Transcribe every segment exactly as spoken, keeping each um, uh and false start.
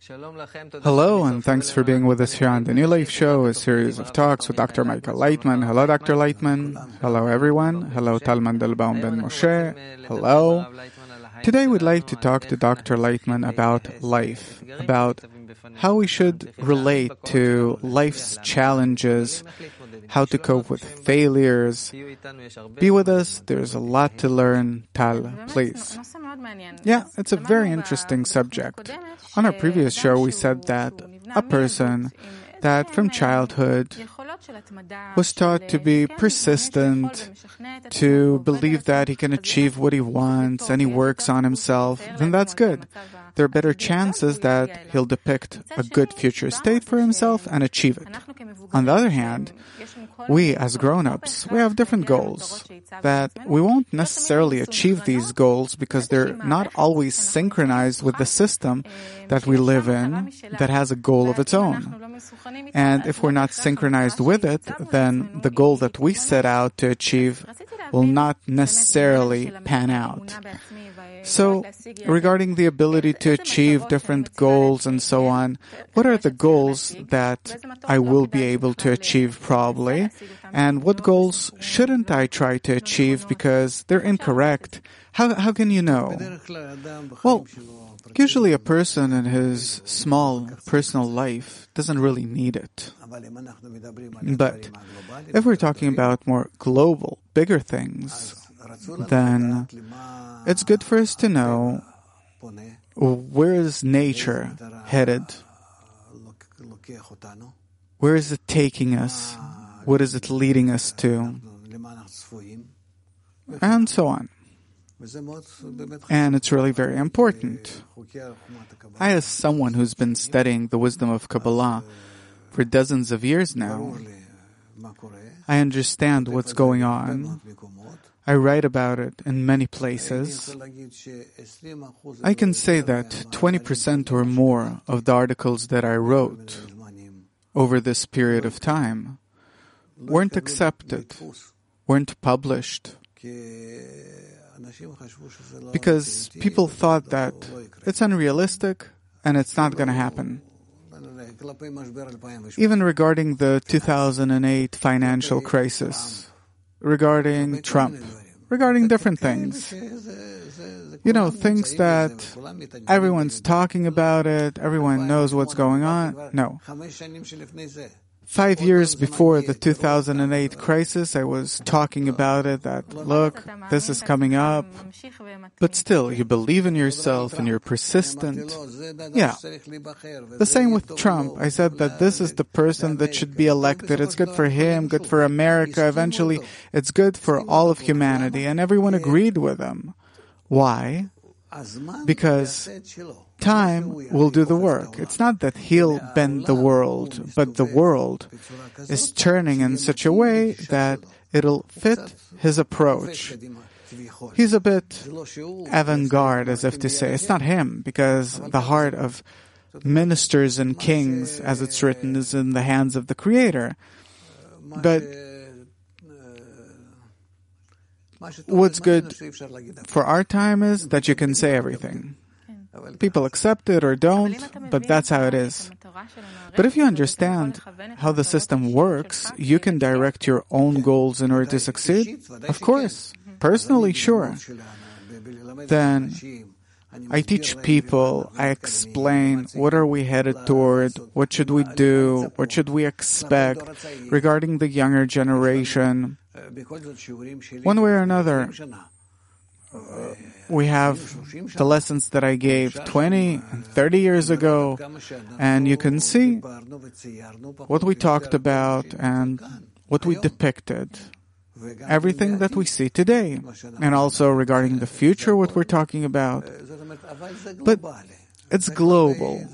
Hello, and thanks for being with us here on the New Life Show, a series of talks with Doctor Michael Leitman. Hello, Doctor Leitman. Hello, everyone. Hello, Tal Mandelbaum Ben Moshe. Hello. Today we'd like to talk to Doctor Leitman about life, about how we should relate to life's challenges, how to cope with failures. Be with us. There's a lot to learn. Tal, please. Yeah, it's a very interesting subject. On our previous show, we said that a person that from childhood was taught to be persistent, to believe that he can achieve what he wants and he works on himself, then that's good. There are better chances that he'll depict a good future state for himself and achieve it. On the other hand, we as grown-ups, we have different goals, that we won't necessarily achieve these goals because they're not always synchronized with the system that we live in that has a goal of its own. And if we're not synchronized with it, then the goal that we set out to achieve will not necessarily pan out. So, regarding the ability to achieve different goals and so on, what are the goals that I will be able to achieve probably? And what goals shouldn't I try to achieve because they're incorrect? How how can you know? Well, usually a person in his small personal life doesn't really need it. But if we're talking about more global, bigger things, then it's good for us to know where is nature headed? Where is it taking us? What is it leading us to? And so on. And it's really very important. I, as someone who's been studying the wisdom of Kabbalah for dozens of years now, I understand what's going on. I write about it in many places. I can say that twenty percent or more of the articles that I wrote over this period of time weren't accepted, weren't published, because people thought that it's unrealistic and it's not going to happen. Even regarding the two thousand eight financial crisis, regarding Trump, regarding different things. You know, things that everyone's talking about it, everyone knows what's going on. No. Five years before the two thousand eight crisis, I was talking about it, that, look, this is coming up. But still, you believe in yourself and you're persistent. Yeah. The same with Trump. I said that this is the person that should be elected. It's good for him, good for America. Eventually, it's good for all of humanity. And everyone agreed with him. Why? Because time will do the work. It's not that he'll bend the world, but the world is turning in such a way that it'll fit his approach. He's a bit avant-garde, as if to say. It's not him, because the heart of ministers and kings, as it's written, is in the hands of the Creator. But what's good for our time is that you can say everything. People accept it or don't, but that's how it is. But if you understand how the system works, you can direct your own goals in order to succeed. Of course. Personally, sure. Then I teach people, I explain what are we headed toward, what should we do, what should we expect regarding the younger generation. One way or another, uh, we have the lessons that I gave twenty and thirty years ago, and you can see what we talked about and what we depicted. Everything that we see today, and also regarding the future, what we're talking about. But it's global.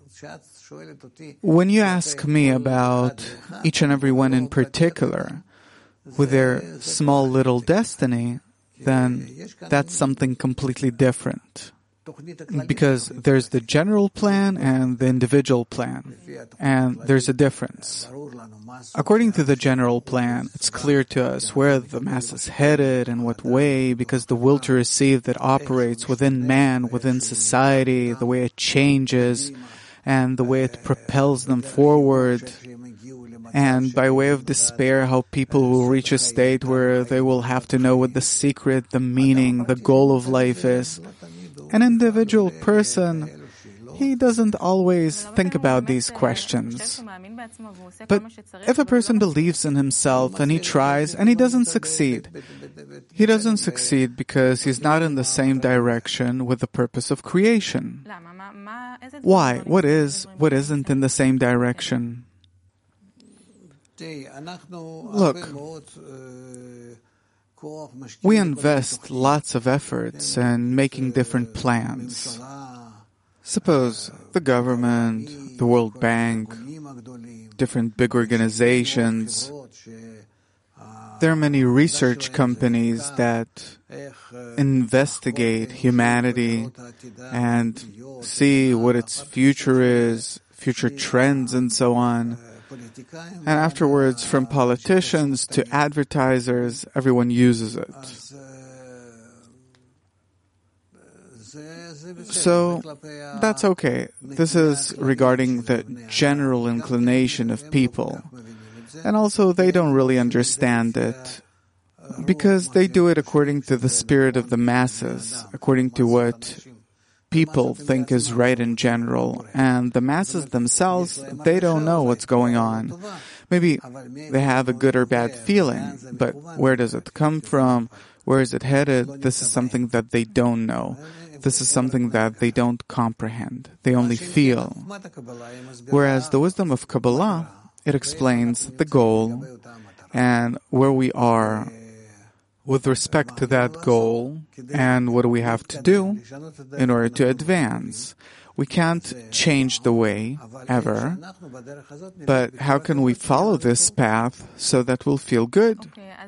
When you ask me about each and every one in particular, with their small little destiny, then that's something completely different. Because there's the general plan and the individual plan, and there's a difference. According to the general plan, it's clear to us where the mass is headed and what way, because the will to receive that operates within man, within society, the way it changes, and the way it propels them forward, and by way of despair, how people will reach a state where they will have to know what the secret, the meaning, the goal of life is. An individual person, he doesn't always think about these questions. But if a person believes in himself and he tries and he doesn't succeed, he doesn't succeed because he's not in the same direction with the purpose of creation. Why? What is, what isn't in the same direction? Look, we invest lots of efforts in making different plans. Suppose the government, the World Bank, different big organizations. There are many research companies that investigate humanity and see what its future is, future trends and so on. And afterwards, from politicians to advertisers, everyone uses it. So, that's okay. This is regarding the general inclination of people. And also, they don't really understand it, because they do it according to the spirit of the masses, according to what people think is right in general, and the masses themselves, they don't know what's going on. Maybe they have a good or bad feeling, but where does it come from? Where is it headed? This is something that they don't know. This is something that they don't comprehend. They only feel. Whereas the wisdom of Kabbalah, it explains the goal and where we are with respect to that goal, and what do we have to do in order to advance. We can't change the way, ever, but how can we follow this path so that we'll feel good?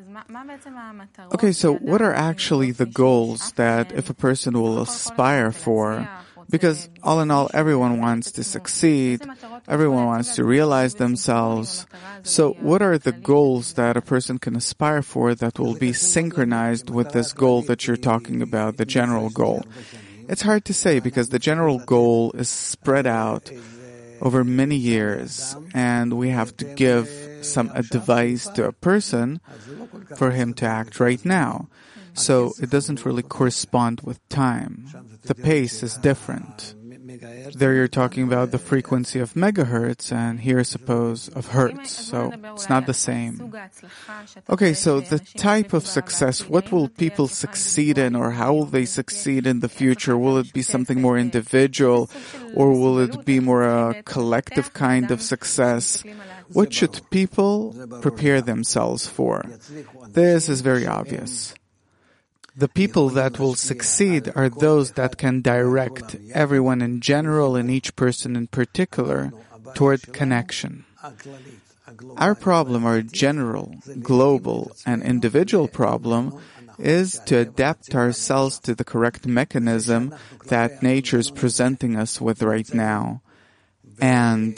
Okay, so what are actually the goals that if a person will aspire for? Because all in all, everyone wants to succeed, everyone wants to realize themselves. So what are the goals that a person can aspire for that will be synchronized with this goal that you're talking about, the general goal? It's hard to say because the general goal is spread out over many years, and we have to give some advice to a person for him to act right now. So it doesn't really correspond with time. The pace is different. There you're talking about the frequency of megahertz, and here suppose of hertz, so it's not the same. Okay, so the type of success, what will people succeed in, or how will they succeed in the future? Will it be something more individual, or will it be more a collective kind of success? What should people prepare themselves for? This is very obvious. The people that will succeed are those that can direct everyone in general and each person in particular toward connection. Our problem, our general, global, and individual problem is to adapt ourselves to the correct mechanism that nature is presenting us with right now. And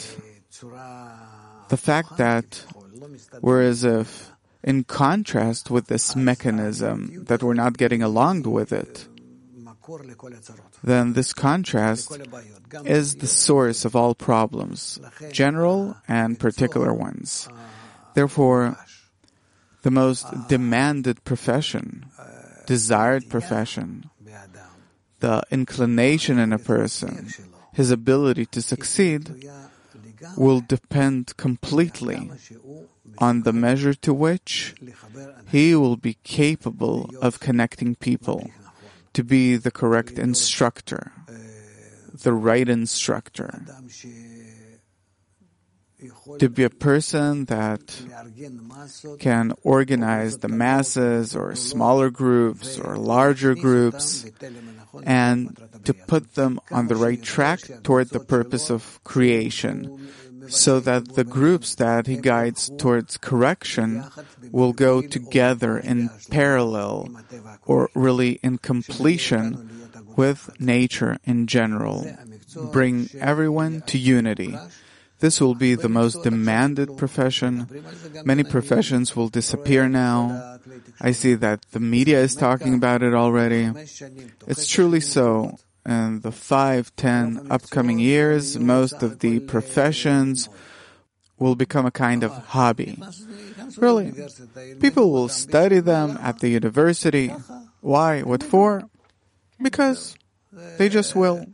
the fact that we're as if in contrast with this mechanism, that we're not getting along with it, then this contrast is the source of all problems, general and particular ones. Therefore, the most demanded profession, desired profession, the inclination in a person, his ability to succeed, will depend completely on the measure to which he will be capable of connecting people, to be the correct instructor, the right instructor, to be a person that can organize the masses or smaller groups or larger groups, and to put them on the right track toward the purpose of creation, so that the groups that he guides towards correction will go together in parallel, or really in completion with nature in general, bring everyone to unity. This will be the most demanded profession. Many professions will disappear now. I see that the media is talking about it already. It's truly so. in the five, ten upcoming years, most of the professions will become a kind of hobby. Really, people will study them at the university. Why? What for? Because they just will.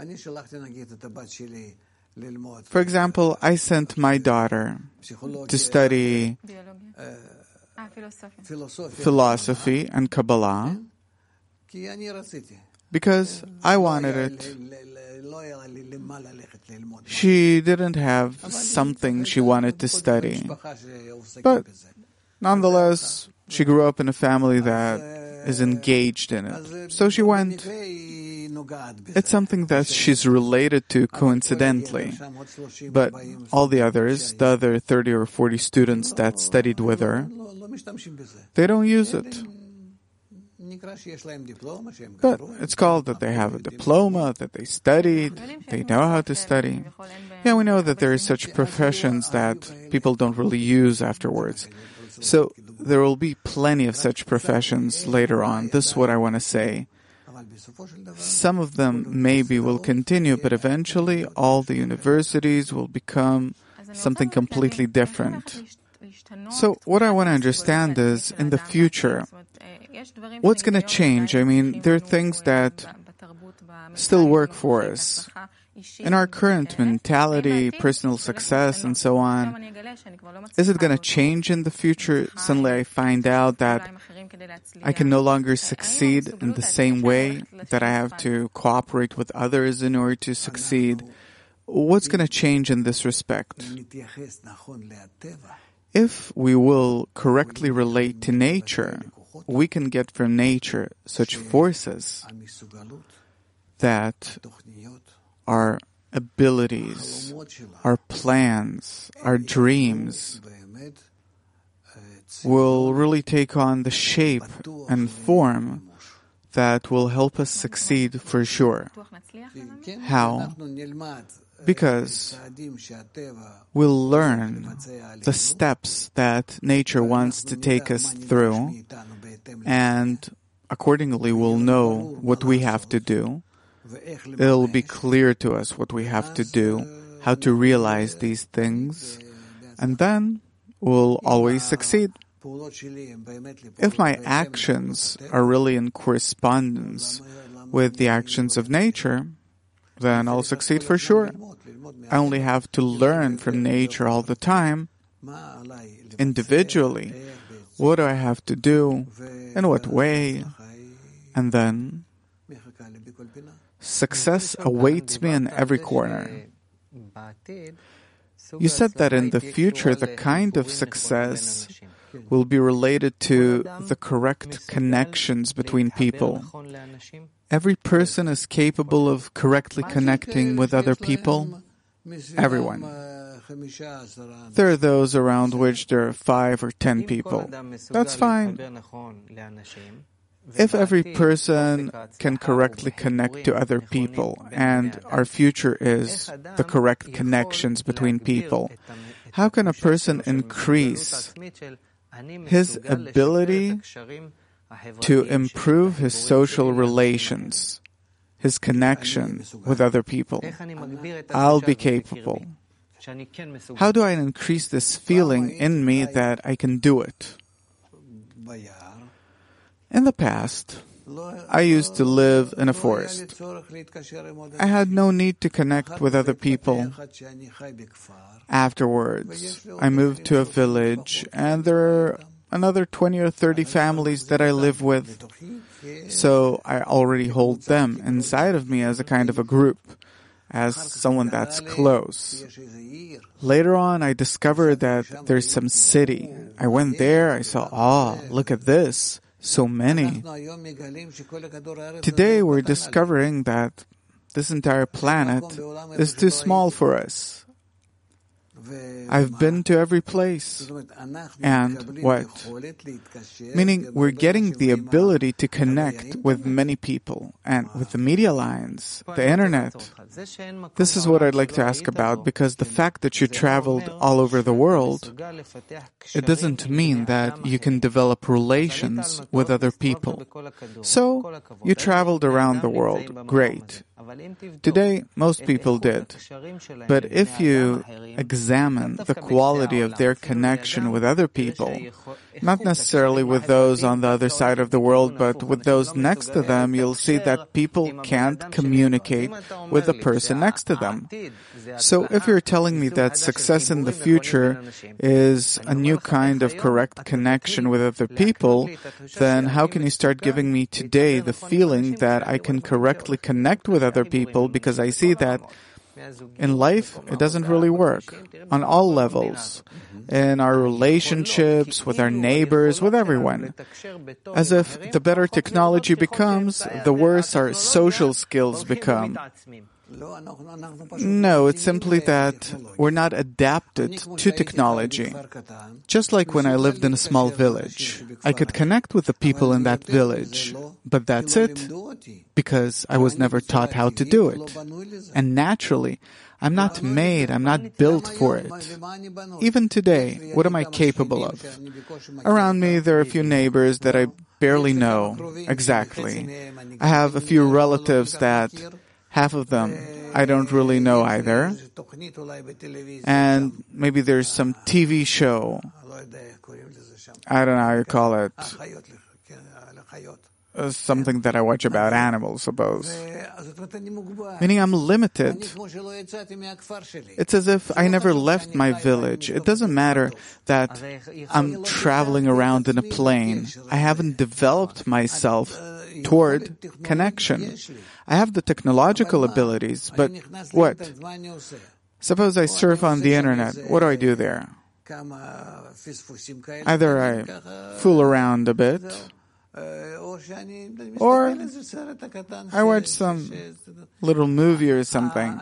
For example, I sent my daughter to study philosophy and Kabbalah because I wanted it. She didn't have something she wanted to study. But nonetheless, she grew up in a family that is engaged in it. So she went. It's something that she's related to coincidentally. But all the others, the other thirty or forty students that studied with her, they don't use it. But it's called that they have a diploma, that they studied, they know how to study. Yeah, we know that there are such professions that people don't really use afterwards. So there will be plenty of such professions later on. This is what I want to say. Some of them maybe will continue, but eventually all the universities will become something completely different. So what I want to understand is, in the future, what's going to change? I mean, there are things that still work for us. In our current mentality, personal success, and so on, is it going to change in the future? Suddenly I find out that I can no longer succeed in the same way, that I have to cooperate with others in order to succeed. What's going to change in this respect? If we will correctly relate to nature, we can get from nature such forces that our abilities, our plans, our dreams will really take on the shape and form that will help us succeed for sure. How? Because we'll learn the steps that nature wants to take us through, and accordingly we'll know what we have to do. It'll be clear to us what we have to do, how to realize these things, and then we'll always succeed. If my actions are really in correspondence with the actions of nature, then I'll succeed for sure. I only have to learn from nature all the time, individually. What do I have to do? In what way? And then success awaits me in every corner. You said that in the future, the kind of success will be related to the correct connections between people. Every person is capable of correctly connecting with other people. Everyone. There are those around which there are five or ten people. That's fine. If every person can correctly connect to other people, and our future is the correct connections between people, how can a person increase his ability to improve his social relations, his connection with other people? I'll be capable. How do I increase this feeling in me that I can do it? In the past, I used to live in a forest. I had no need to connect with other people. Afterwards, I moved to a village, and there are another twenty or thirty families that I live with. So I already hold them inside of me as a kind of a group, as someone that's close. Later on, I discovered that there's some city. I went there, I saw, ah, oh, look at this. So many. Today we're discovering that this entire planet is too small for us. I've been to every place. And what? Meaning we're getting the ability to connect with many people. And with the media lines, the internet. This is what I'd like to ask about, because the fact that you traveled all over the world, it doesn't mean that you can develop relations with other people. So, you traveled around the world. Great. Today, most people did. But if you examine the quality of their connection with other people, not necessarily with those on the other side of the world, but with those next to them, you'll see that people can't communicate with the person next to them. So if you're telling me that success in the future is a new kind of correct connection with other people, then how can you start giving me today the feeling that I can correctly connect with other people, because I see that in life, it doesn't really work on all levels, in our relationships, with our neighbors, with everyone. As if the better technology becomes, the worse our social skills become. No, it's simply that we're not adapted to technology. Just like when I lived in a small village, I could connect with the people in that village, but that's it, because I was never taught how to do it. And naturally, I'm not made, I'm not built for it. Even today, what am I capable of? Around me, there are a few neighbors that I barely know exactly. I have a few relatives that half of them I don't really know either. And maybe there's some T V show. I don't know how you call it. Uh, something that I watch about animals, suppose. Meaning I'm limited. It's as if I never left my village. It doesn't matter that I'm traveling around in a plane. I haven't developed myself toward connection. I have the technological abilities, but what? Suppose I surf on the internet. What do I do there? Either I fool around a bit, or I watch some little movie or something.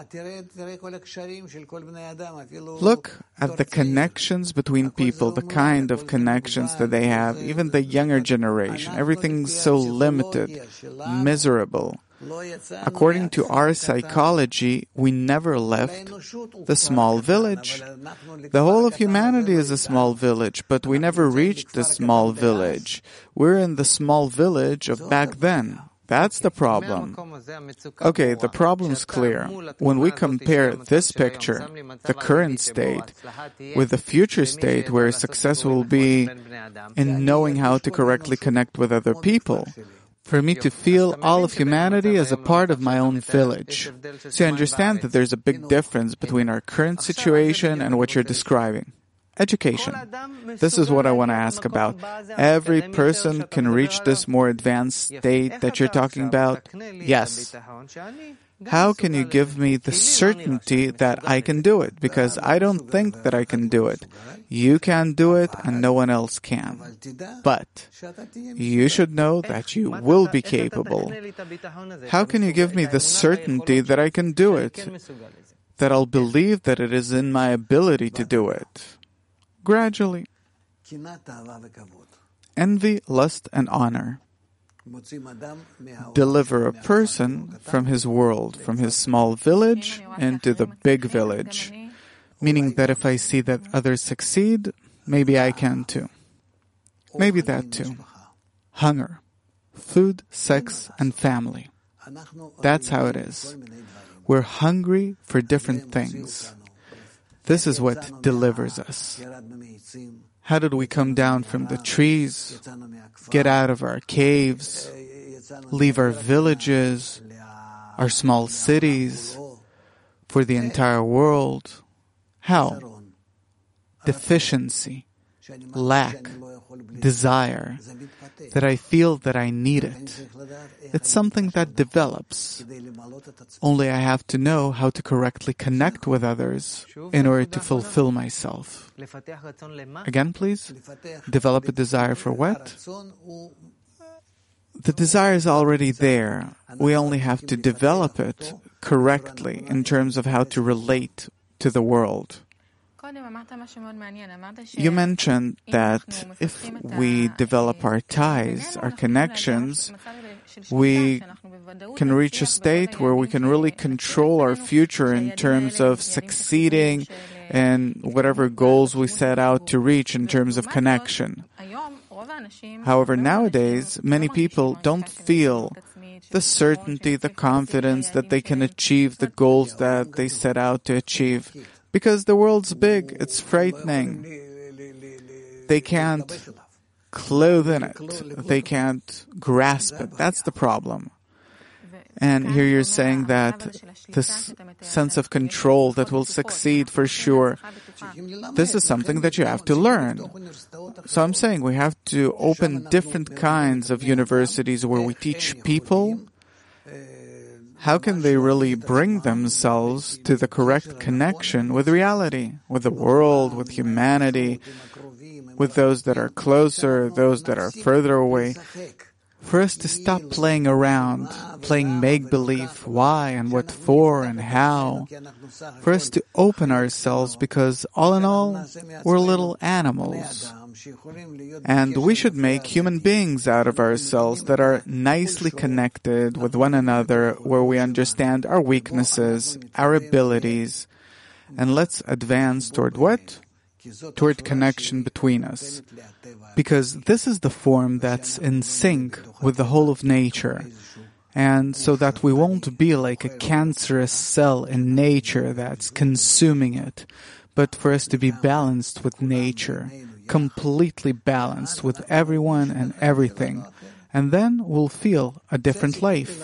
Look at the connections between people, the kind of connections that they have, even the younger generation. Everything's so limited, miserable. According to our psychology, we never left the small village. The whole of humanity is a small village, but we never reached the small village. We're in the small village of back then. That's the problem. Okay, the problem's clear. When we compare this picture, the current state, with the future state where success will be in knowing how to correctly connect with other people, for me to feel all of humanity as a part of my own village. So you understand that there's a big difference between our current situation and what you're describing. Education. This is what I want to ask about. Every person can reach this more advanced state that you're talking about? Yes. How can you give me the certainty that I can do it? Because I don't think that I can do it. You can do it and no one else can. But you should know that you will be capable. How can you give me the certainty that I can do it? That I'll believe that it is in my ability to do it? Gradually. Envy, lust, and honor deliver a person from his world, from his small village into the big village. Meaning that if I see that others succeed, maybe I can too. Maybe that too. Hunger, food, sex, and family. That's how it is. We're hungry for different things. This is what delivers us. How did we come down from the trees, get out of our caves, leave our villages, our small cities, for the entire world? How? Deficiency, lack, desire, that I feel that I need it. It's something that develops. Only I have to know how to correctly connect with others in order to fulfill myself. Again, please. Develop a desire for what? The desire is already there. We only have to develop it correctly in terms of how to relate to the world. You mentioned that if we develop our ties, our connections, we can reach a state where we can really control our future in terms of succeeding in whatever goals we set out to reach in terms of connection. However, nowadays, many people don't feel the certainty, the confidence that they can achieve the goals that they set out to achieve. Because the world's big, it's frightening. They can't clothe in it. They can't grasp it. That's the problem. And here you're saying that this sense of control that will succeed for sure, this is something that you have to learn. So I'm saying we have to open different kinds of universities where we teach people how can they really bring themselves to the correct connection with reality, with the world, with humanity, with those that are closer, those that are further away. For us to stop playing around, playing make-believe, why and what for and how. For us to open ourselves because, all in all, we're little animals. And we should make human beings out of ourselves that are nicely connected with one another, where we understand our weaknesses, our abilities. And let's advance toward what? Toward connection between us. Because this is the form that's in sync with the whole of nature. And so that we won't be like a cancerous cell in nature that's consuming it, but for us to be balanced with nature, completely balanced with everyone and everything. And then we'll feel a different life.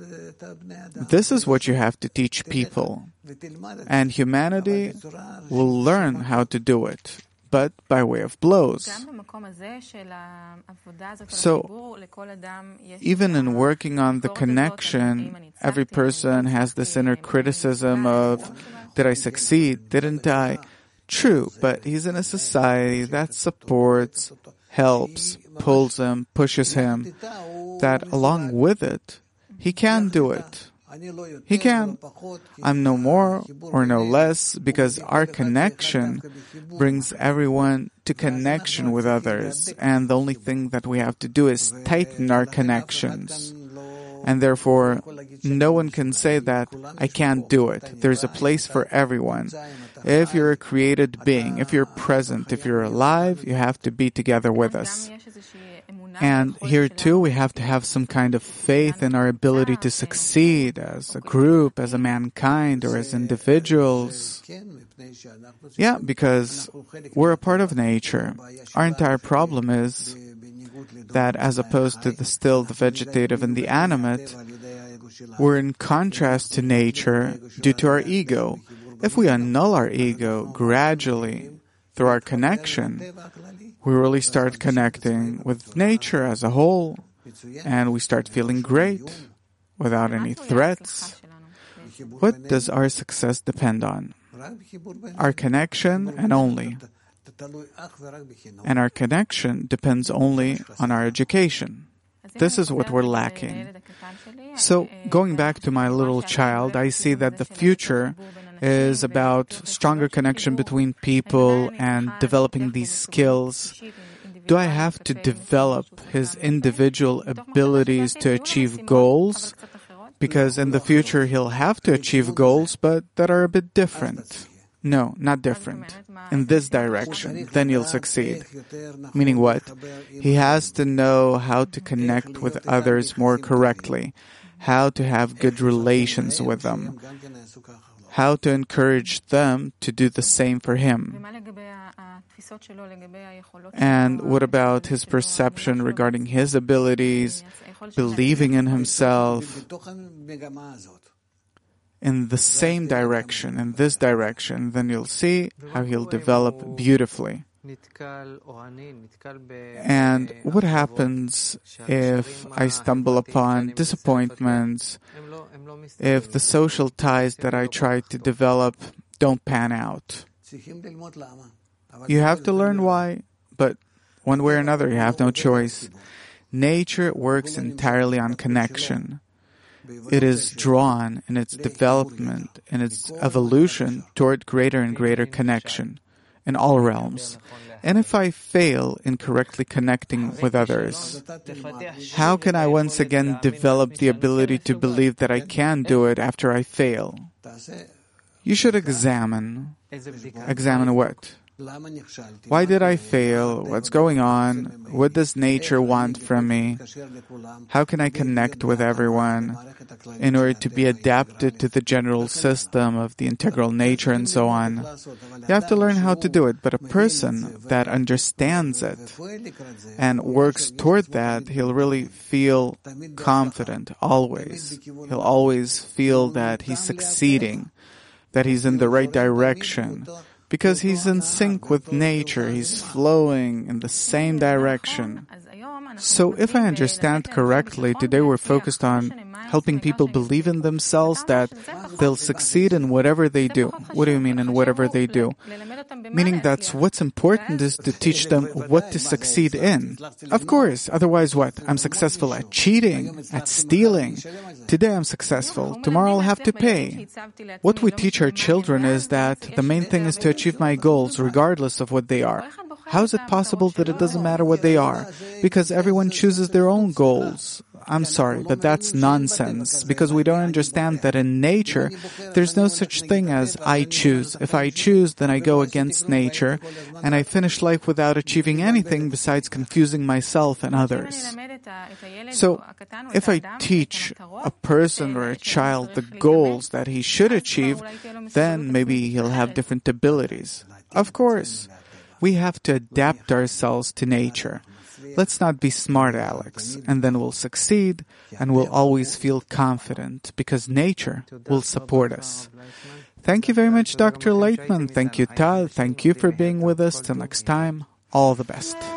This is what you have to teach people. And humanity will learn how to do it, but by way of blows. So, even in working on the connection, every person has this inner criticism of, did I succeed? Didn't I? True, but he's in a society that supports, helps, pulls him, pushes him, that along with it, he can do it. He can. I'm no more or no less, because our connection brings everyone to connection with others, and the only thing that we have to do is tighten our connections. And therefore, no one can say that I can't do it. There's a place for everyone. If you're a created being, if you're present, if you're alive, you have to be together with us. And here too, we have to have some kind of faith in our ability to succeed as a group, as a mankind, or as individuals. Yeah, because we're a part of nature. Our entire problem is that as opposed to the still, the vegetative, and the animate, we're in contrast to nature due to our ego. If we annul our ego gradually through our connection, we really start connecting with nature as a whole, and we start feeling great without any threats. What does our success depend on? Our connection and only. And our connection depends only on our education. This is what we're lacking. So, going back to my little child, I see that the future is about stronger connection between people and developing these skills. Do I have to develop his individual abilities to achieve goals? Because in the future he'll have to achieve goals, but that are a bit different. No, not different. In this direction, then you'll succeed. Meaning what? He has to know how to connect with others more correctly, how to have good relations with them, how to encourage them to do the same for him. And what about his perception regarding his abilities, believing in himself? In the same direction, in this direction, then you'll see how he'll develop beautifully. And what happens if I stumble upon disappointments, if the social ties that I try to develop don't pan out? You have to learn why, but one way or another, you have no choice. Nature works entirely on connection. It is drawn in its development, in its evolution, toward greater and greater connection. in all realms. And if I fail in correctly connecting with others, how can I once again develop the ability to believe that I can do it after I fail? You should examine. Examine what? Why did I fail? What's going on? What does nature want from me? How can I connect with everyone in order to be adapted to the general system of the integral nature and so on? You have to learn how to do it, but a person that understands it and works toward that, he'll really feel confident always. He'll always feel that he's succeeding, that he's in the right direction, because he's in sync with nature. He's flowing in the same direction. So if I understand correctly, today we're focused on helping people believe in themselves that they'll succeed in whatever they do. What do you mean in whatever they do? Meaning that what's important is to teach them what to succeed in. Of course, otherwise what? I'm successful at cheating, at stealing. Today I'm successful, tomorrow I'll have to pay. What we teach our children is that the main thing is to achieve my goals regardless of what they are. How is it possible that it doesn't matter what they are? Because everyone chooses their own goals. I'm sorry, but that's nonsense, because we don't understand that in nature, there's no such thing as I choose. If I choose, then I go against nature, and I finish life without achieving anything besides confusing myself and others. So, if I teach a person or a child the goals that he should achieve, then maybe he'll have different abilities. Of course, we have to adapt ourselves to nature. Let's not be smart, Alex, and then we'll succeed and we'll always feel confident because nature will support us. Thank you very much, Doctor Leitman. Thank you, Tal. Thank you for being with us. Till next time, all the best.